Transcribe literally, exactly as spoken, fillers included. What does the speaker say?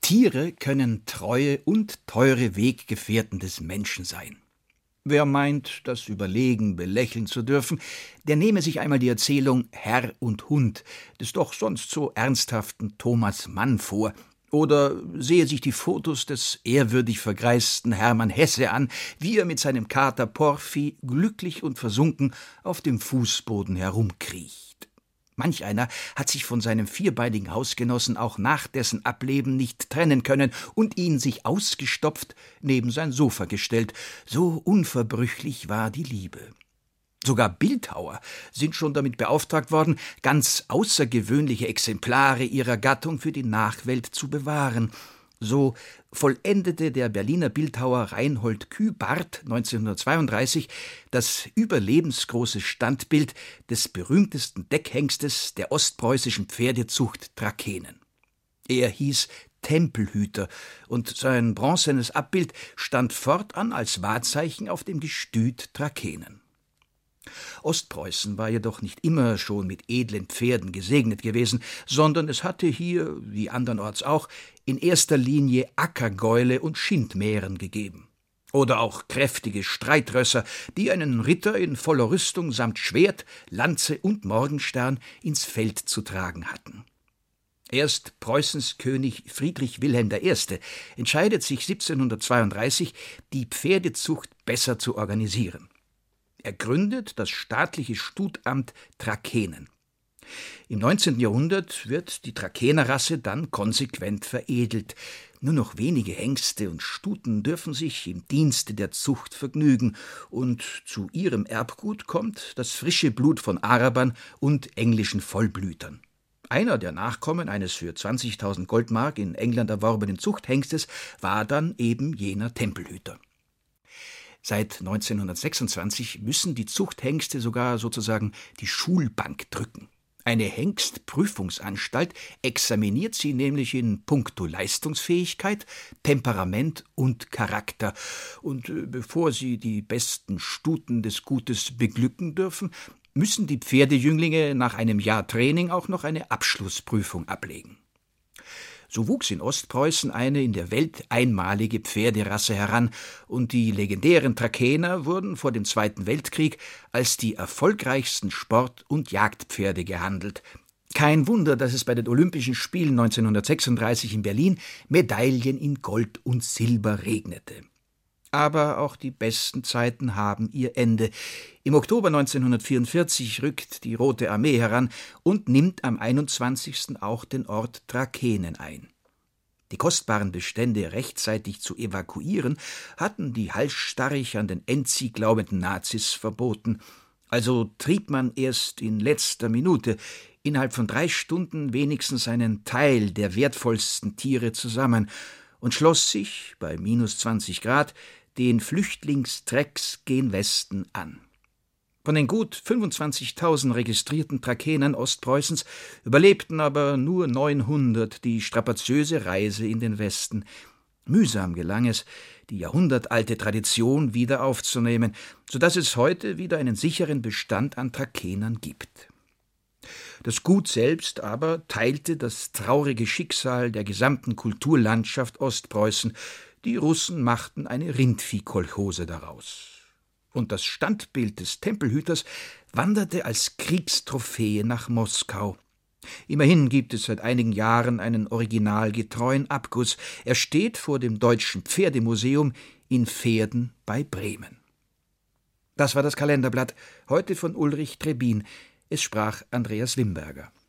Tiere können treue und teure Weggefährten des Menschen sein. Wer meint, das Überlegen belächeln zu dürfen, der nehme sich einmal die Erzählung Herr und Hund des doch sonst so ernsthaften Thomas Mann vor oder sehe sich die Fotos des ehrwürdig vergreisten Hermann Hesse an, wie er mit seinem Kater Porfi glücklich und versunken auf dem Fußboden herumkriecht. Manch einer hat sich von seinem vierbeinigen Hausgenossen auch nach dessen Ableben nicht trennen können und ihn sich ausgestopft neben sein Sofa gestellt. So unverbrüchlich war die Liebe. Sogar Bildhauer sind schon damit beauftragt worden, ganz außergewöhnliche Exemplare ihrer Gattung für die Nachwelt zu bewahren. So vollendete der Berliner Bildhauer Reinhold Kübart neunzehnhundertzweiunddreißig das überlebensgroße Standbild des berühmtesten Deckhengstes der ostpreußischen Pferdezucht Trakehnen. Er hieß Tempelhüter, und sein bronzenes Abbild stand fortan als Wahrzeichen auf dem Gestüt Trakehnen. Ostpreußen war jedoch nicht immer schon mit edlen Pferden gesegnet gewesen, sondern es hatte hier, wie andernorts auch, in erster Linie Ackergäule und Schindmähren gegeben. Oder auch kräftige Streitrösser, die einen Ritter in voller Rüstung samt Schwert, Lanze und Morgenstern ins Feld zu tragen hatten. Erst Preußens König Friedrich Wilhelm der Erste entscheidet sich siebzehnhundertzweiunddreißig, die Pferdezucht besser zu organisieren. Er gründet das staatliche Stutamt Trakehnen. Im neunzehnten Jahrhundert wird die Trakehnerrasse dann konsequent veredelt. Nur noch wenige Hengste und Stuten dürfen sich im Dienste der Zucht vergnügen, und zu ihrem Erbgut kommt das frische Blut von Arabern und englischen Vollblütern. Einer der Nachkommen eines für zwanzigtausend Goldmark in England erworbenen Zuchthengstes war dann eben jener Tempelhüter. Seit neunzehnhundertsechsundzwanzig müssen die Zuchthengste sogar sozusagen die Schulbank drücken. Eine Hengstprüfungsanstalt examiniert sie nämlich in puncto Leistungsfähigkeit, Temperament und Charakter. Und äh, bevor sie die besten Stuten des Gutes beglücken dürfen, müssen die Pferdejünglinge nach einem Jahr Training auch noch eine Abschlussprüfung ablegen. So wuchs in Ostpreußen eine in der Welt einmalige Pferderasse heran, und die legendären Trakehner wurden vor dem Zweiten Weltkrieg als die erfolgreichsten Sport- und Jagdpferde gehandelt. Kein Wunder, dass es bei den Olympischen Spielen neunzehnhundertsechsunddreißig in Berlin Medaillen in Gold und Silber regnete. Aber auch die besten Zeiten haben ihr Ende. Im Oktober neunzehnhundertvierundvierzig rückt die Rote Armee heran und nimmt am einundzwanzigsten auch den Ort Trakehnen ein. Die kostbaren Bestände rechtzeitig zu evakuieren, hatten die halsstarrig an den Endsieg glaubenden Nazis verboten. Also trieb man erst in letzter Minute, innerhalb von drei Stunden wenigstens einen Teil der wertvollsten Tiere zusammen und schloss sich, bei minus zwanzig Grad, den Flüchtlingstrecks gen Westen an. Von den gut fünfundzwanzigtausend registrierten Trakehnern Ostpreußens überlebten aber nur neunhundert die strapaziöse Reise in den Westen. Mühsam gelang es, die jahrhundertalte Tradition wieder aufzunehmen, so dass es heute wieder einen sicheren Bestand an Trakehnern gibt. Das Gut selbst aber teilte das traurige Schicksal der gesamten Kulturlandschaft Ostpreußen. Die Russen machten eine Rindviehkolchose daraus. Und das Standbild des Tempelhüters wanderte als Kriegstrophäe nach Moskau. Immerhin gibt es seit einigen Jahren einen originalgetreuen Abguss. Er steht vor dem Deutschen Pferdemuseum in Verden bei Bremen. Das war das Kalenderblatt, heute von Ulrich Trebin. Es sprach Andreas Wimberger.